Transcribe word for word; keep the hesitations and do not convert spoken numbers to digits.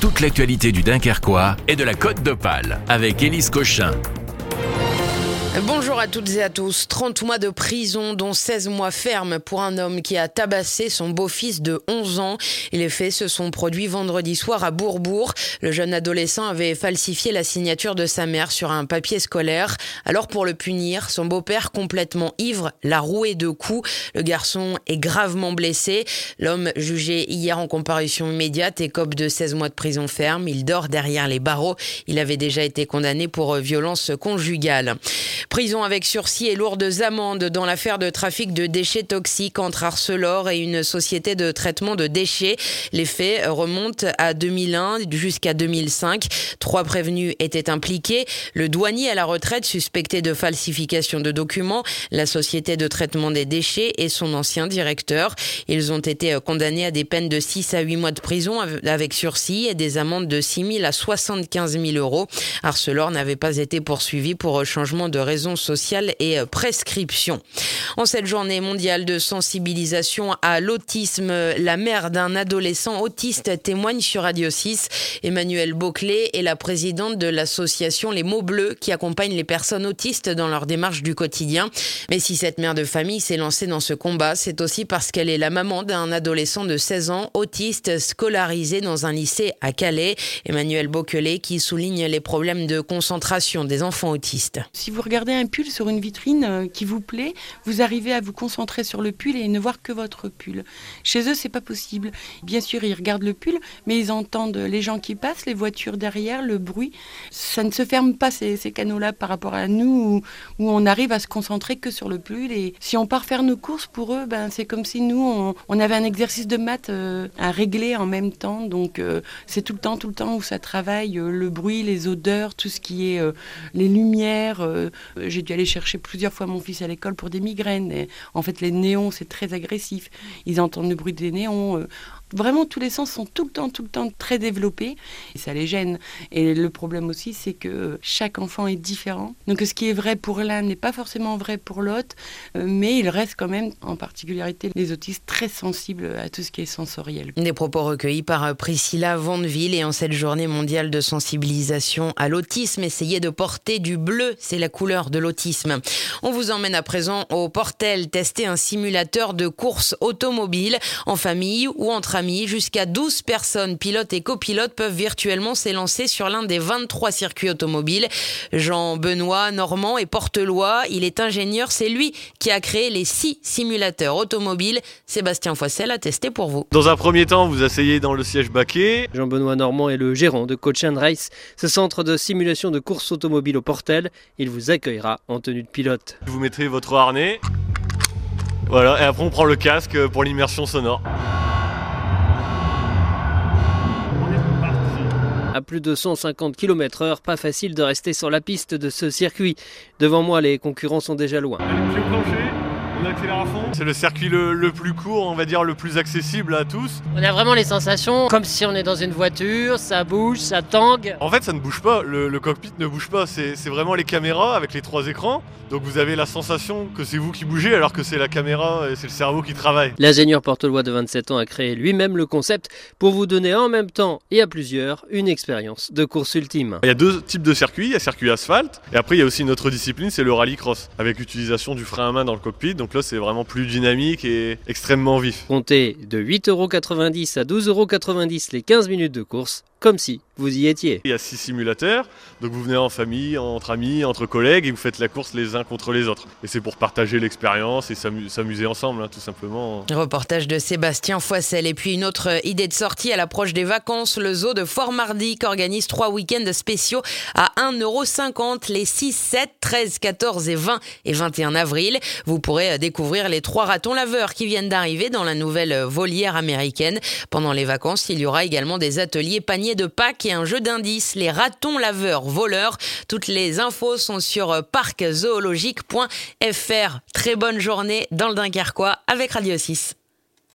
toute l'actualité du Dunkerquois et de la Côte d'Opale avec Élise Cochin. Bonjour à toutes et à tous. trente mois de prison, dont seize mois ferme pour un homme qui a tabassé son beau-fils de onze ans. Les faits se sont produits vendredi soir à Bourbourg. Le jeune adolescent avait falsifié la signature de sa mère sur un papier scolaire. Alors pour le punir, son beau-père, complètement ivre, l'a roué de coups. Le garçon est gravement blessé. L'homme, jugé hier en comparution immédiate, écope de seize mois de prison ferme. Il dort derrière les barreaux. Il avait déjà été condamné pour violence conjugale. Prison avec sursis et lourdes amendes dans l'affaire de trafic de déchets toxiques entre Arcelor et une société de traitement de déchets. Les faits remontent à deux mille un jusqu'à deux mille cinq. Trois prévenus étaient impliqués. Le douanier à la retraite suspecté de falsification de documents, la société de traitement des déchets et son ancien directeur. Ils ont été condamnés à des peines de six à huit mois de prison avec sursis et des amendes de six mille à soixante-quinze mille euros. Arcelor n'avait pas été poursuivi pour changement de raison sociale et prescription. En cette journée mondiale de sensibilisation à l'autisme, la mère d'un adolescent autiste témoigne sur Radio six. Emmanuelle Bauclé est la présidente de l'association Les Mots Bleus qui accompagne les personnes autistes dans leur démarche du quotidien. Mais si cette mère de famille s'est lancée dans ce combat, c'est aussi parce qu'elle est la maman d'un adolescent de seize ans, autiste, scolarisé dans un lycée à Calais. Emmanuelle Bauclé qui souligne les problèmes de concentration des enfants autistes. Si vous regardez un pull sur une vitrine qui vous plaît, vous arrivez à vous concentrer sur le pull et ne voir que votre pull. Chez eux, c'est pas possible. Bien sûr, ils regardent le pull, mais ils entendent les gens qui passent, les voitures derrière, le bruit. Ça ne se ferme pas, ces, ces canaux-là, par rapport à nous, où, où on arrive à se concentrer que sur le pull. Et si on part faire nos courses, pour eux, ben, c'est comme si nous, on, on avait un exercice de maths euh, à régler en même temps. Donc, euh, c'est tout le temps, tout le temps où ça travaille, euh, le bruit, les odeurs, tout ce qui est euh, les lumières. Euh, J'ai dû aller chercher plusieurs fois mon fils à l'école pour des migraines. Et en fait, les néons, c'est très agressif. Ils entendent le bruit des néons. Euh, Vraiment, tous les sens sont tout le temps, tout le temps très développés. Et ça les gêne. Et le problème aussi, c'est que chaque enfant est différent. Donc, ce qui est vrai pour l'un n'est pas forcément vrai pour l'autre. Mais il reste quand même, en particularité, les autistes très sensibles à tout ce qui est sensoriel. Des propos recueillis par Priscilla Vandeville. Et en cette journée mondiale de sensibilisation à l'autisme, essayez de porter du bleu. C'est la couleur de l'autisme. On vous emmène à présent au Portel tester un simulateur de course automobile en famille ou entre amis. Jusqu'à douze personnes, pilotes et copilotes, peuvent virtuellement s'élancer sur l'un des vingt-trois circuits automobiles. Jean-Benoît Normand est portelois. Il est ingénieur. C'est lui qui a créé les six simulateurs automobiles. Sébastien Foissel a testé pour vous. Dans un premier temps, vous asseyez dans le siège baquet. Jean-Benoît Normand est le gérant de Coach and Race, ce centre de simulation de course automobile au Portel. Il vous accueillera en tenue de pilote. Vous mettrez votre harnais. Voilà, et après on prend le casque pour l'immersion sonore. À plus de cent cinquante kilomètres heure, pas facile de rester sur la piste de ce circuit. Devant moi, les concurrents sont déjà loin. Allez, pied plancher, on accélère à fond. C'est le circuit le, le plus court, on va dire le plus accessible à tous. On a vraiment les sensations comme si on est dans une voiture, ça bouge, ça tangue. En fait, ça ne bouge pas, le, le cockpit ne bouge pas, c'est, c'est vraiment les caméras avec les trois écrans. Donc vous avez la sensation que c'est vous qui bougez alors que c'est la caméra et c'est le cerveau qui travaille. L'ingénieur portelois de vingt-sept ans a créé lui-même le concept pour vous donner en même temps et à plusieurs une expérience de course ultime. Il y a deux types de circuits, il y a circuit asphalte et après il y a aussi une autre discipline, c'est le rallycross avec l'utilisation du frein à main dans le cockpit. Donc là c'est vraiment plus dynamique et extrêmement vif. Comptez de huit euros quatre-vingt-dix à douze euros quatre-vingt-dix les quinze minutes de course, comme si vous y étiez. Il y a six simulateurs, donc vous venez en famille, entre amis, entre collègues et vous faites la course les uns contre les autres. Et c'est pour partager l'expérience et s'amuser ensemble, hein, tout simplement. Reportage de Sébastien Foissel. Et puis une autre idée de sortie à l'approche des vacances, le zoo de Fort-Mardic organise trois week-ends spéciaux à un euro cinquante les six, sept, treize, quatorze et vingt et vingt et un avril. Vous pourrez découvrir les trois ratons laveurs qui viennent d'arriver dans la nouvelle volière américaine. Pendant les vacances, il y aura également des ateliers paniers de Pâques et un jeu d'indices, les ratons laveurs voleurs. Toutes les infos sont sur parc zoologique point f r. Très bonne journée dans le Dunkerquois avec Radio six.